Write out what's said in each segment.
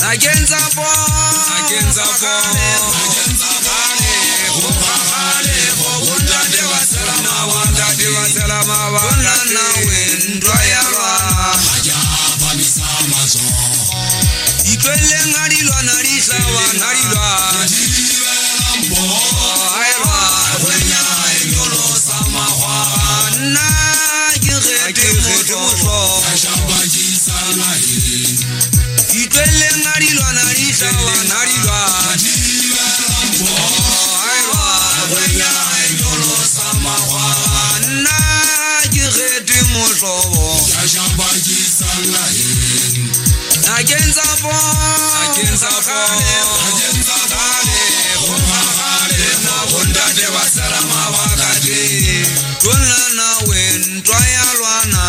Agenza po Wunda dewa salama wanda na wendwa yalwa Itwele ngarilwa narisawa narilwa Ayalwa wenya enyolo samahwa Na jirete muso Itwele ngarilwa narisawa narilwa Ayalwa wenya enyolo samahwa Na jirete muso Agenza po Wunda dewa salama wakati Tuna na wendwa yalwana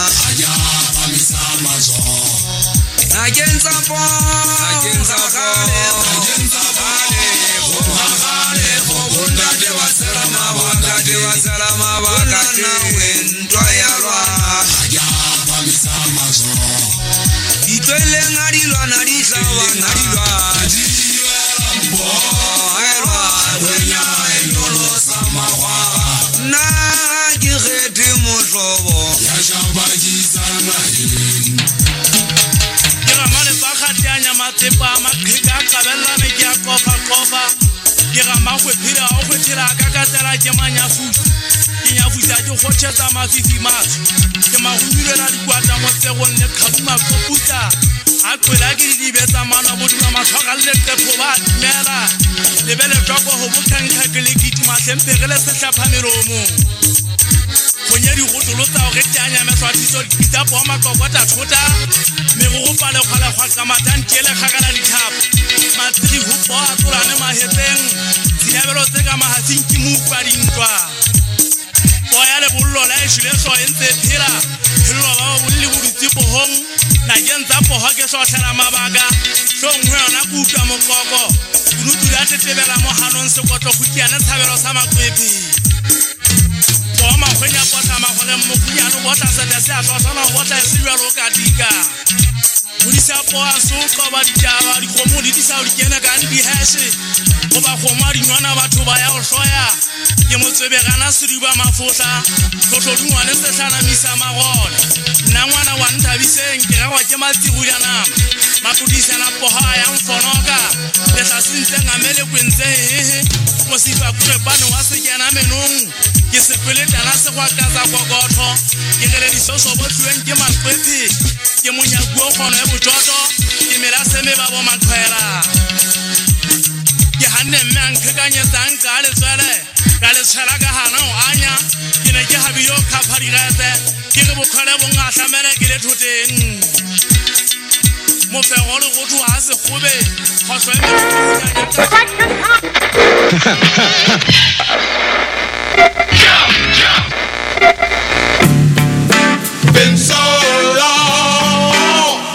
Agenza po Wunda dewa salama wakati Tuna na wendwa yalwana Itwele ngarilwa narisawa narilwa Ayalwa wenya enyolo samahwa Na jirete musobo Mane bakati anya matepa makrika kabella me ya kofa Kira mawe pira o tira kakatela jemanya fu Kinya fu sa jo khocheta mafifi mas Kema hunire na dikwata mo se wonne khabuma koputa Akwela ke di betsa mana boduma mathoga le tepo ba mera lebele toko ho bothanka ke le kitima sempegele se hlapha meromo Konyeri go tolotsa o retanya me swatiso dipita bo makokota thota me go pala khala khwa kamatan tele khagala dithapo matri ho bo a tsolane mahetseng dinabelo tse ka mahatsing ke mu padintwa Boya le bollo la eshile so entse phira hello ba bolli burutsi bohong na genza boho ke so tshela mabaka so ngwe yona kutwa mokoko rutu ya tetebela mo hanon se kotlo khutiana tshabelo sa makwepi Boma kwenya pota magone mokunyano bota se se a tsona bota se bya lo katika Mulisa po asuka ba ditaba di komodi di sa o kena ka ndi hase go ba khomari nwana batho ba ya o hloya ke motsebe gana siriba mafotla tlotlo dingwane se tlana misa magona nna ngwana wa ntabiseng ke ga wa ke matsiru ya nama matudisa na poha ya mfonoka le sa sintse ngamele kwentse mo sifa kure bana wa se kana menong ke se pele tana se kwa kaza gogotho ke gele di soso bo tlweng ke makwetsi ke monya go khono e bototo ke mela se me ba bo makhwela ke hanne mang ke kanye tsang ka le tswele ka le tshela ka hana o anya ke ne ke habiyo ka phari gate ke go khole bo ngahla mere ke le thoteng mo fe go le go twa se gobe go sweme Been so long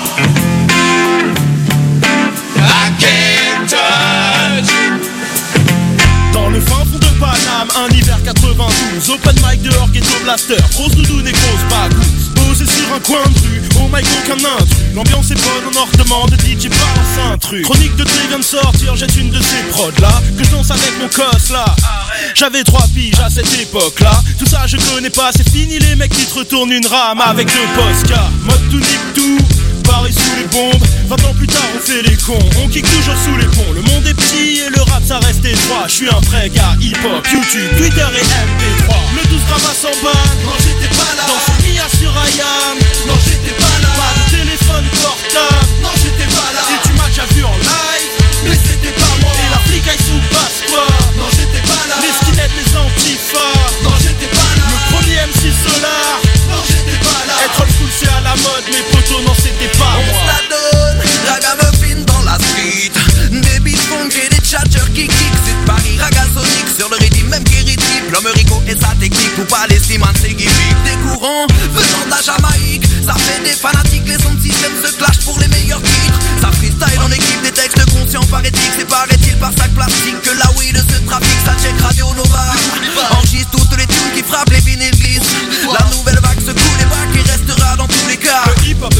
I can't touch you. Dans le fin fond de Paname, un hiver 92 Open mic dehors, ghetto blaster Grosse doudoune et grosse bagousse Posé sur un coin de rue, oh my god qu'un intrus L'ambiance est bonne, on en redemande, DJ balance un truc Chronique de Tré vient de sortir, jette une de ces prods là Que je danse avec mon cos là J'avais 3 piges à cette époque là Tout ça je connais pas, c'est fini les mecs qui te retournent une rame avec 2 Posca Mode tout nique tout, Paris sous les bombes 20 ans plus tard on fait les cons On kick toujours sous les ponts Le monde est petit et le rap ça reste étroit Je suis un vrai gars hip-hop, YouTube, Twitter et MP3 Le 12 ramasse en balle Non j'étais pas là. Dans ce Mia sur IAM Non j'étais pas là. Pas de téléphone portable Non j'étais pas là. Et tu m'as déjà vu en live Mais c'était pas moi. Et l'Afrique aille sous basse quoi Non j'étais pas là. Les skinheads, les antifas Non j'étais pas là. Le premier MC Solar Non j'étais pas là. Être old school c'est à la mode Mais potos non c'était pas On moi se la donne, ragamuffin dans la street Des beats funk et des tchatchers qui kick C'est Paris ragasonique sur le rythme même qui rythme L'homme Rico et sa technique Ou pas les Simans c'est gimmick Des courants venant de la Jamaïque Ça fait des fanatiques, les sons de système se clashent pour les meilleurs titres Ça freestyle en équipe, des textes conscients par éthique C'est paraît-il par sac plastique que la weed se trafique Ça check Radio Nova Enregistre toutes les tunes qui frappent les vinyles glissent La nouvelle vague secoue les bacs et restera dans tous les cas Le hip-hop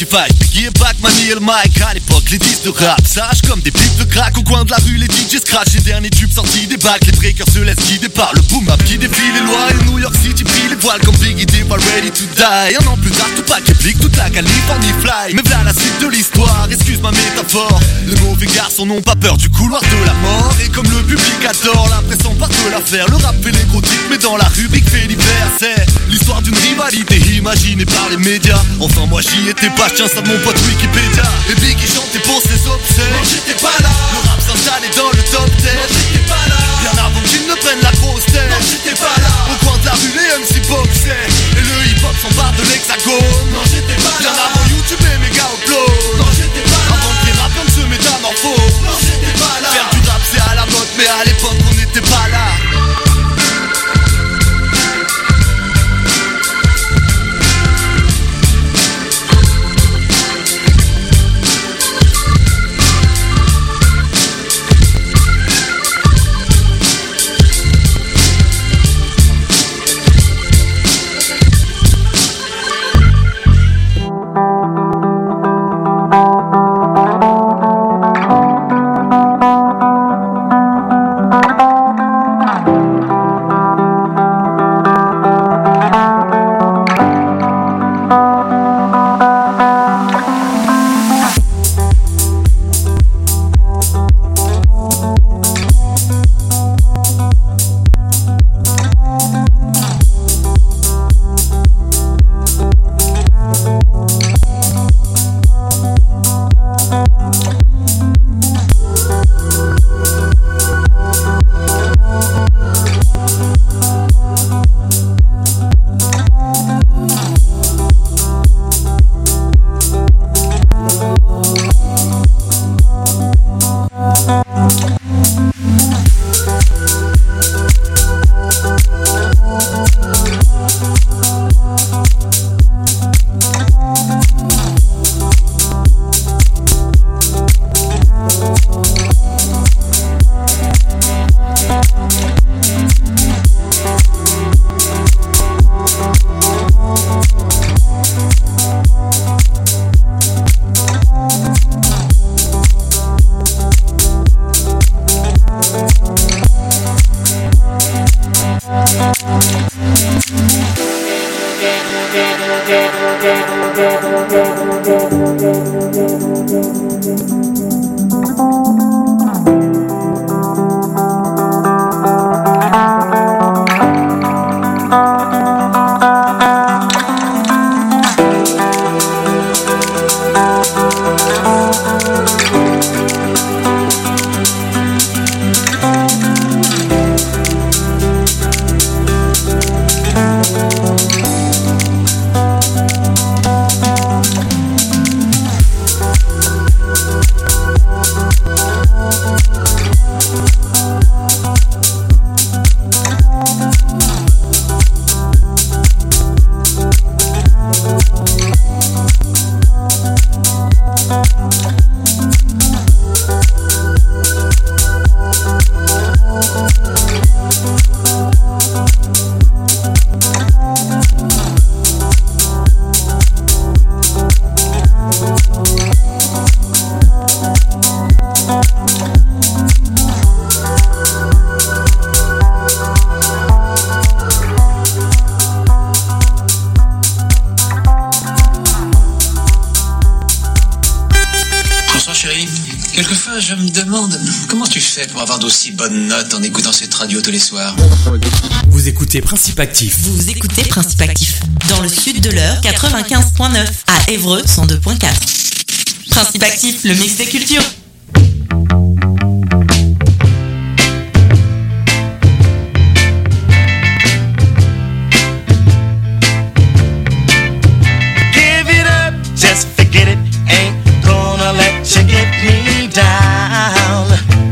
Spotify. Biggie et Pac maniaient le mic à l'époque, les disques de rap sages comme des pipes de crack au coin de la rue, les DJ scratch. Les derniers tubes sortis des bacs, les breakers se laissent guider par le boom bap qui défie les lois. Et New York City brille les voiles comme Biggie dévoile Ready to Die. Un an plus tard, Tupac réplique toute la Californie fly. Mais voilà la suite de l'histoire, excuse ma métaphore. Les mauvais garçons n'ont pas peur du couloir de la mort. Et comme le public adore, la presse part de l'affaire. Le rap fait les gros titres, mais dans la rubrique fait divers. C'est l'histoire d'une rivalité imaginée par les médias. Enfin moi j'y étais pas, je tiens ça de mon pote Wikipédia. Et Biggie chantait pour ses obsèques. Non j'étais pas là. Le rap s'installait dans le top 10. Non j'étais pas là. Bien avant qu'ils ne prennent la grosse tête. Non j'étais pas là. Au coin de la rue les MC boxaient. Et le hip-hop s'empare de l'hexagone. Non j'étais pas là. Bien avant YouTube et méga upload. Non j'étais pas là. Avant que les rappeurs ne se métamorphosent. Non j'étais pas là. Faire du rap c'est à la mode, mais à l'époque on n'était pas là. Quelquefois, je me demande comment tu fais pour avoir d'aussi bonnes notes en écoutant cette radio tous les soirs. Vous écoutez Principe Actif. Vous écoutez Principe Actif. Dans le sud de l'heure, 95.9. À Évreux, 102.4. Principe Actif, le mix des cultures. Give it up, just forget it. Ain't gonna let you get me down.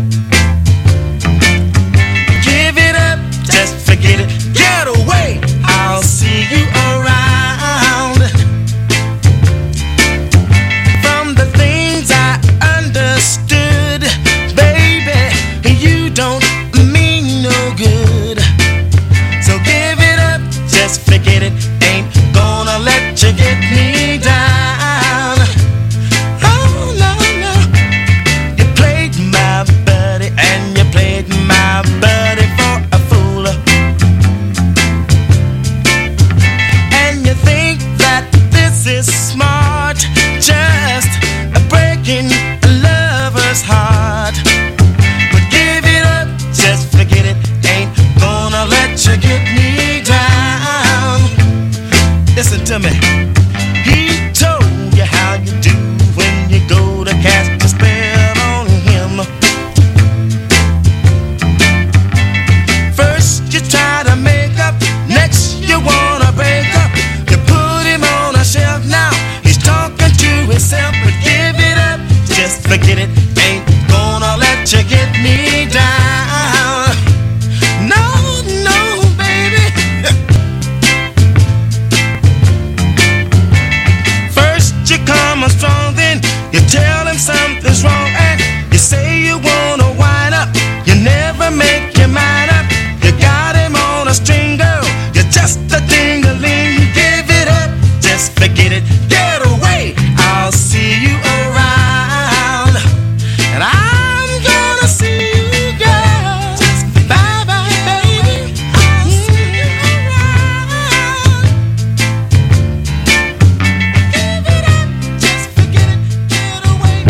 Give it up, just forget it. Get away, I'll see you around. From the things I understand, yourself, but give it up. Just forget it, ain't gonna let you get me down. No, no, baby. First you come on strong, then you tell him something's wrong, and you say you wanna wind up. You never make your mind up. You got him on a string, girl. You're just a ding-a-ling. Give it up, just forget it. Get away, I'll see you around. And I'm gonna see you, girl. Bye-bye, baby. I'll see you around. Give it up, just forget it. Get away.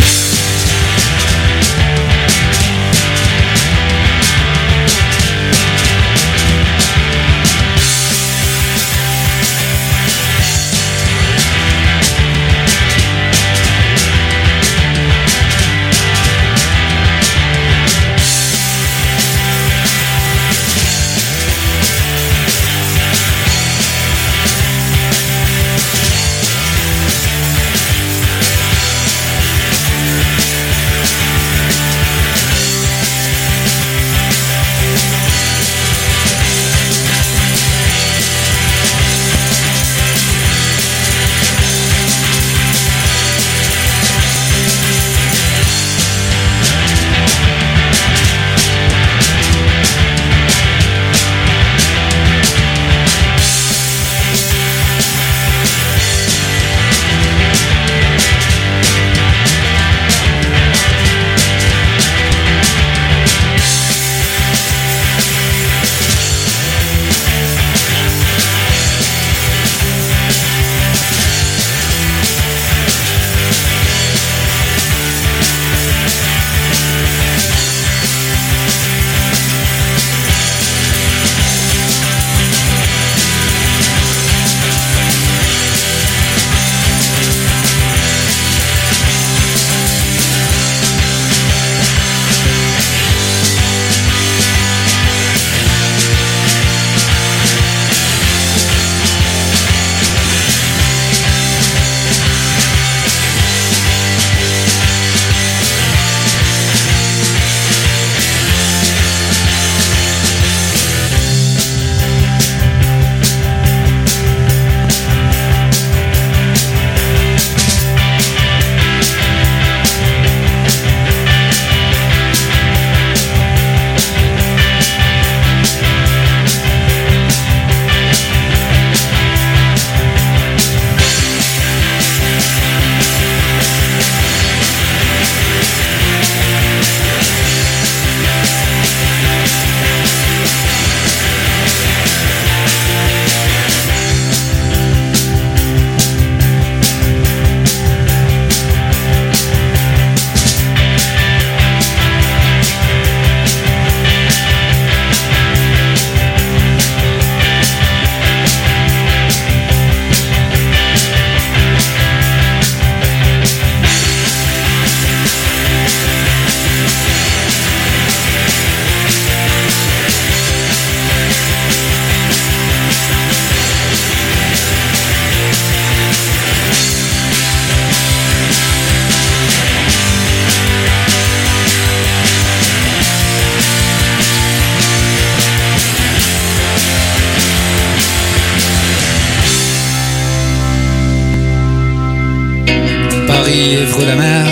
Évre-la-Mer,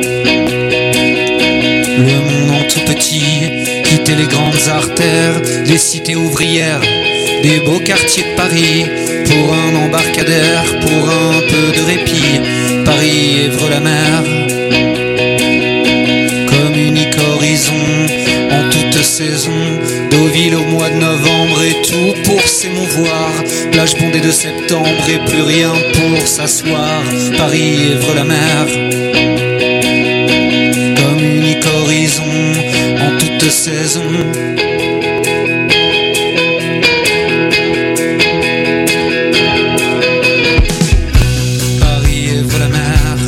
le monde en tout petit, quitter les grandes artères, les cités ouvrières, des beaux quartiers de Paris, pour un embarcadère, pour un peu de répit. Paris, Évre-la-Mer, comme unique horizon, en toute saison, Deauville au mois de novembre et tout pour s'émouvoir, plage bondée de septembre et plus rien pour s'asseoir. Paris, Évre-la-Mer, comme unique horizon, en toute saison. Paris, Évre-la-Mer,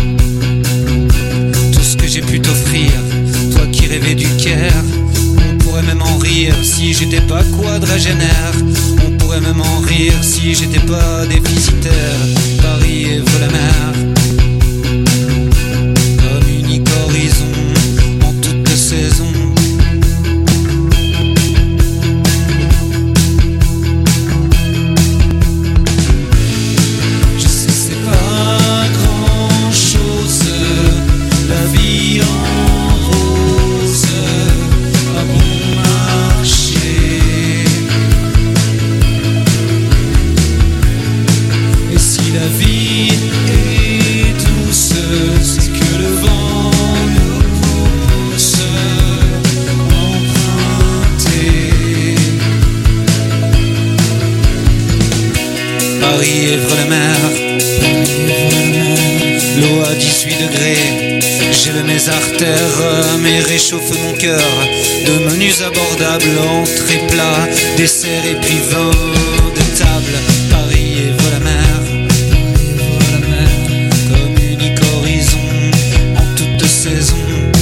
tout ce que j'ai pu t'offrir, toi qui rêvais du Caire. On pourrait même en rire si j'étais pas quadragénaire. On pourrait même en rire si j'étais pas déficitaire. Paris, Évre-la-Mer, carrés. Gèle mes artères, mais réchauffe mon cœur. De menus abordables, entrée plat, dessert et puis vin de table. Paris et la mer. Comme unique horizon en toute saison.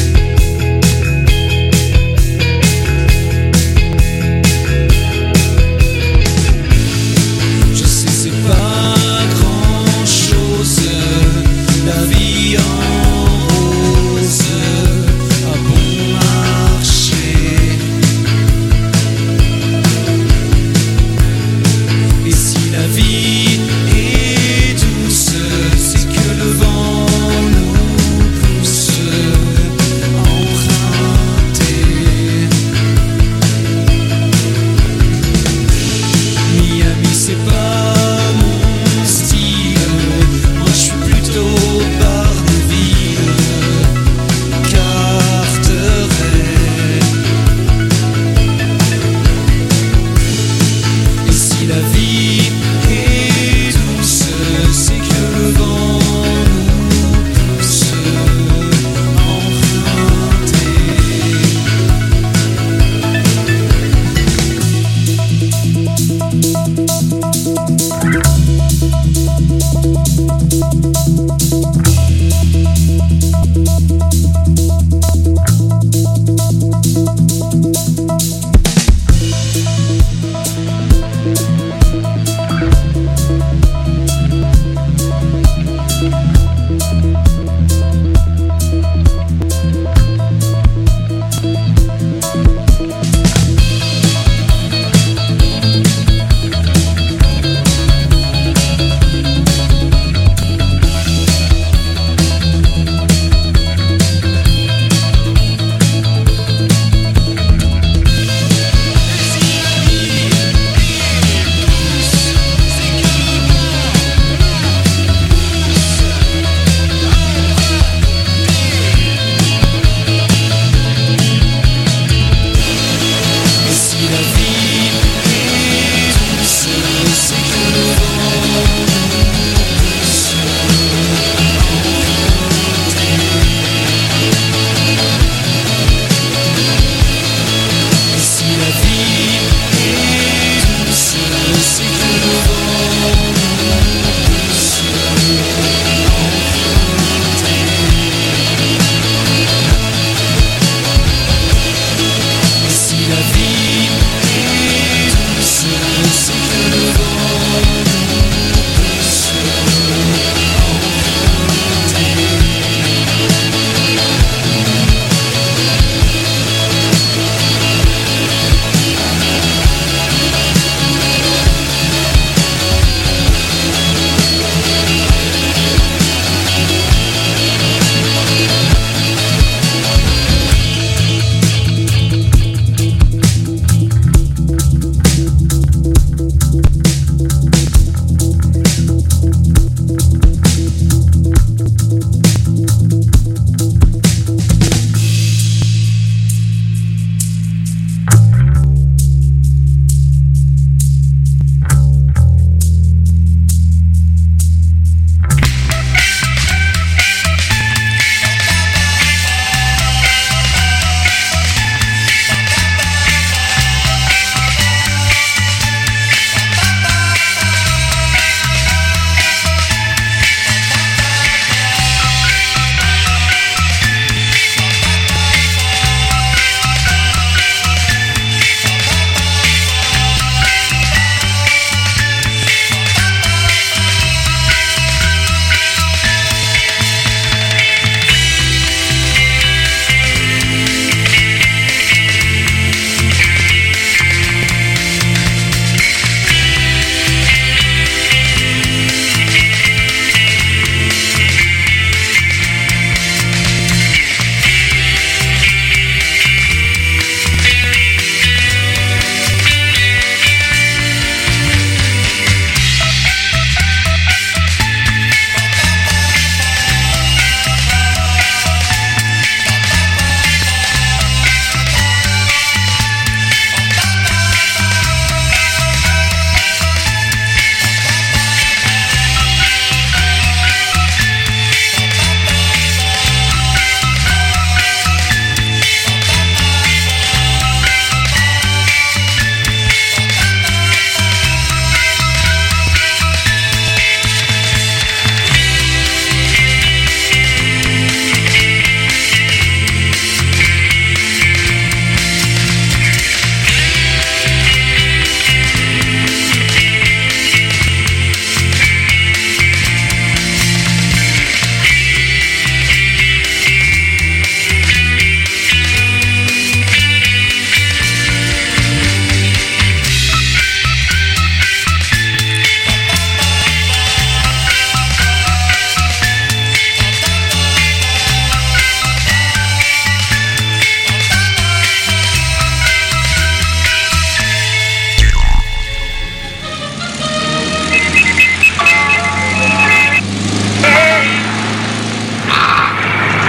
Je sais c'est pas grand chose, la vie en rose a bon marché.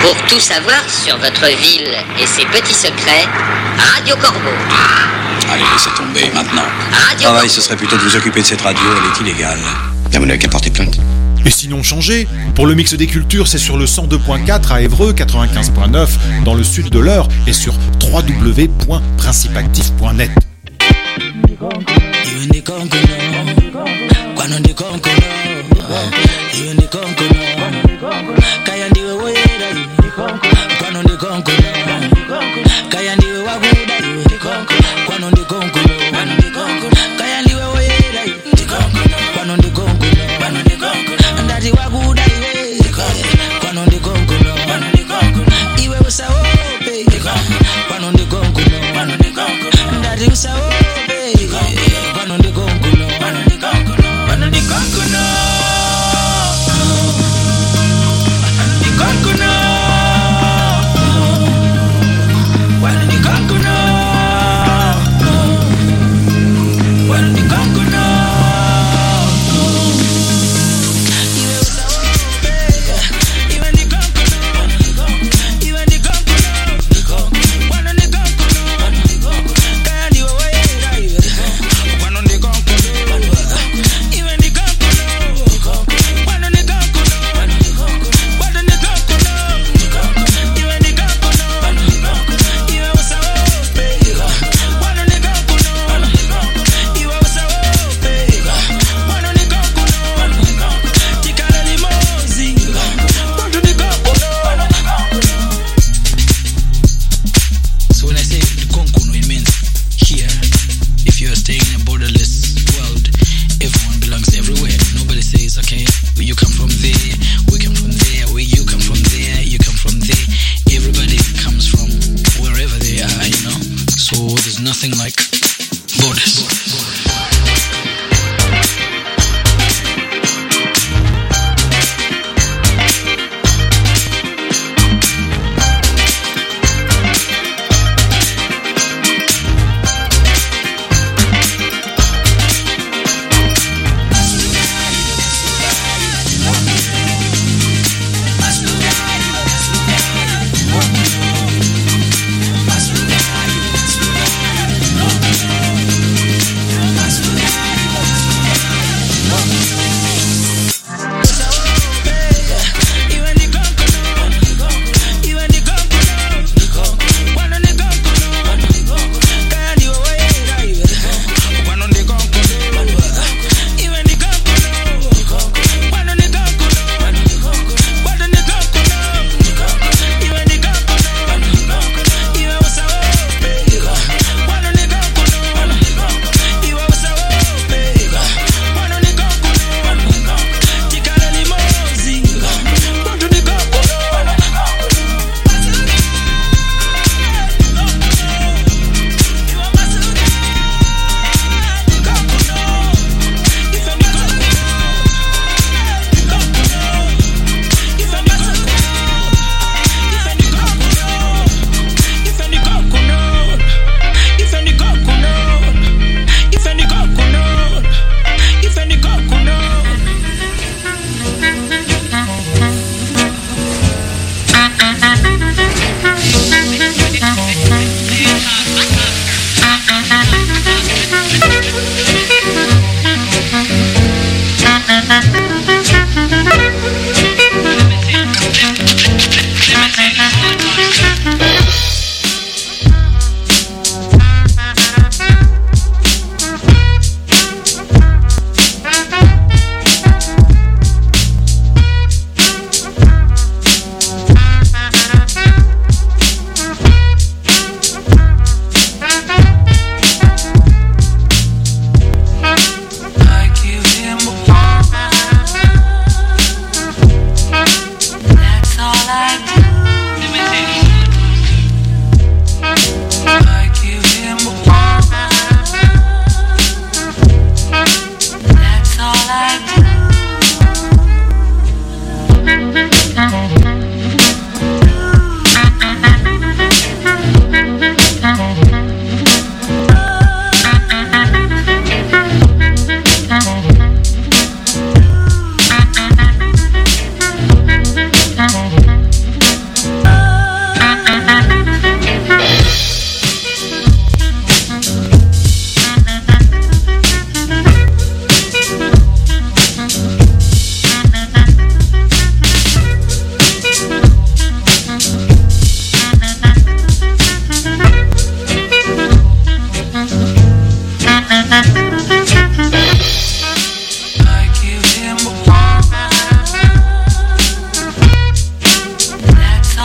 Pour tout savoir sur votre ville et ses petits secrets, Radio Corbeau. Allez, laissez tomber maintenant. Radio Travail, ce serait plutôt de vous occuper de cette radio, elle est illégale. Vous n'avez qu'à porter plainte. Et sinon changé, pour le mix des cultures, c'est sur le 102.4 à Évreux, 95.9 dans le sud de l'Eure et sur www.principactif.net.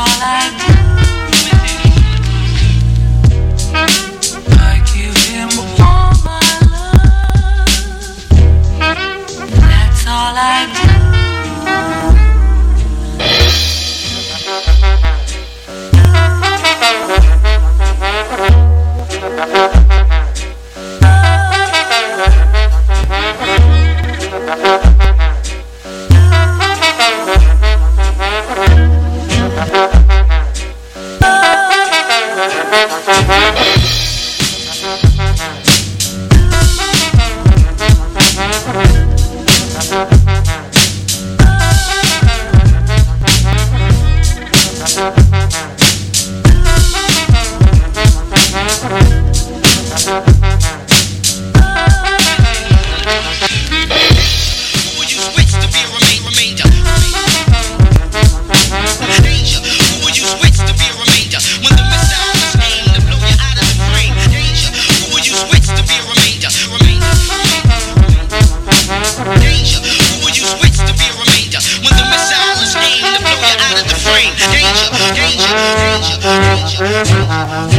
Danger, danger, danger, danger.